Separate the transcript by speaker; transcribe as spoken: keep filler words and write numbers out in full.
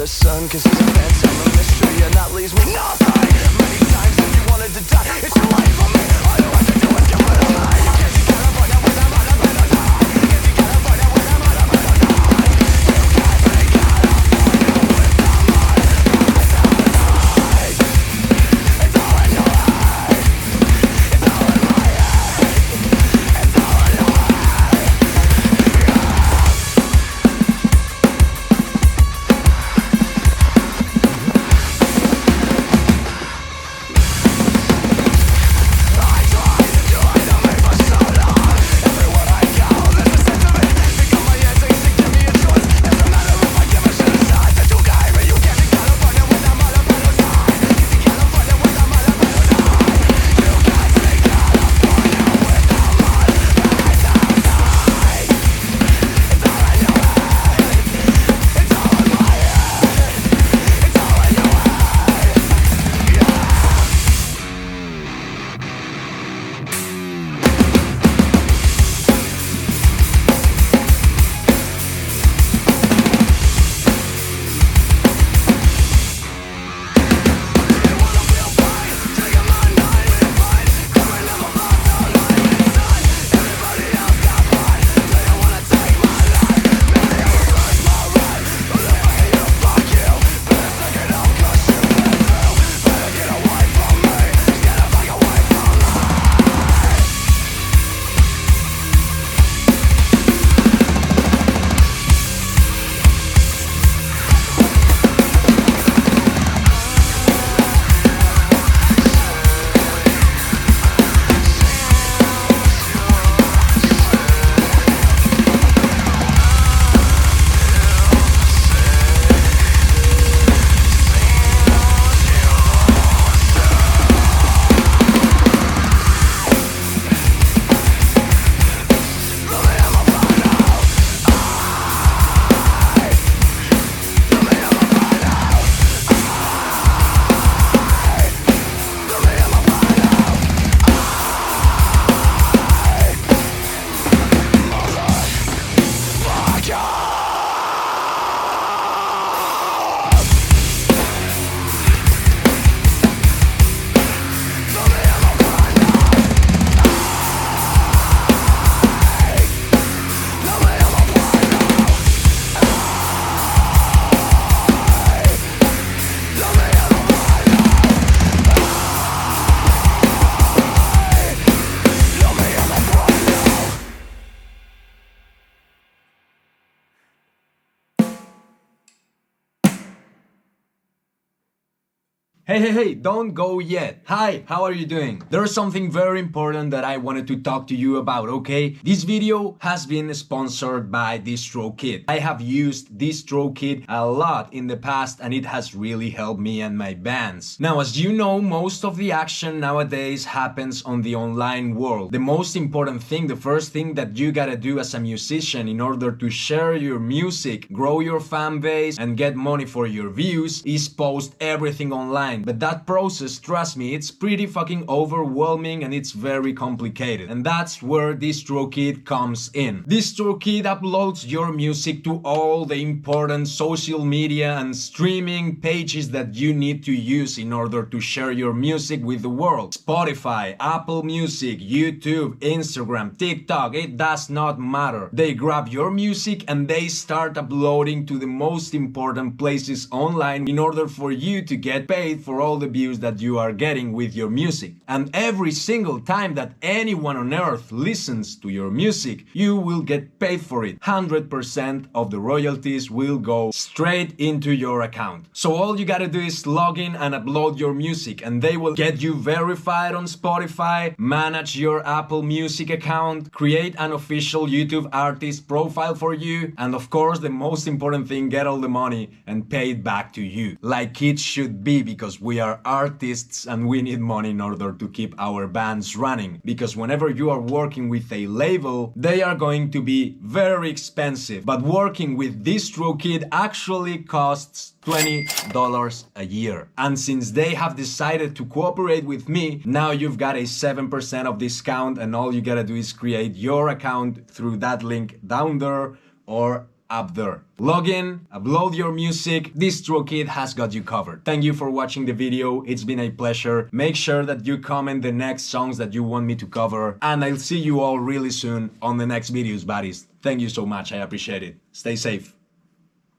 Speaker 1: the sun, cause he's a phantom, a mystery, and that leaves me nothing. Many times if you wanted to die, it's too late for me. All you have to do is get rid of me. You can't see California with a mother better die. You can't see California with a mother better die. You can't see California with a mother better die. It's all in your head. It's all in my head. It's all in your head.
Speaker 2: Hey, hey, hey, don't go yet. Hi, how are you doing? There's something very important that I wanted to talk to you about, okay? This video has been sponsored by DistroKid. I have used DistroKid a lot in the past and it has really helped me and my bands. Now, as you know, most of the action nowadays happens on the online world. The most important thing, the first thing that you gotta do as a musician in order to share your music, grow your fan base, and get money for your views is post everything online. But that process, trust me, it's pretty fucking overwhelming and it's very complicated. And that's where DistroKid comes in. DistroKid uploads your music to all the important social media and streaming pages that you need to use in order to share your music with the world. Spotify, Apple Music, YouTube, Instagram, TikTok, it does not matter. They grab your music and they start uploading to the most important places online in order for you to get paid for all the views that you are getting with your music. And every single time that anyone on earth listens to your music, you will get paid for it. one hundred percent of the royalties will go straight into your account. So all you gotta do is log in and upload your music and they will get you verified on Spotify, manage your Apple Music account, create an official YouTube artist profile for you, and of course the most important thing, get all the money and pay it back to you. Like it should be, because we are artists and we need money in order to keep our bands running. Because whenever you are working with a label, they are going to be very expensive. But working with DistroKid actually costs twenty dollars a year. And since they have decided to cooperate with me, now you've got a seven percent of discount and all you gotta do is create your account through that link down there or up there. Log in, upload your music, DistroKid has got you covered. Thank you for watching the video, it's been a pleasure. Make sure that you comment the next songs that you want me to cover, and I'll see you all really soon on the next videos, buddies. Thank you so much, I appreciate it. Stay safe.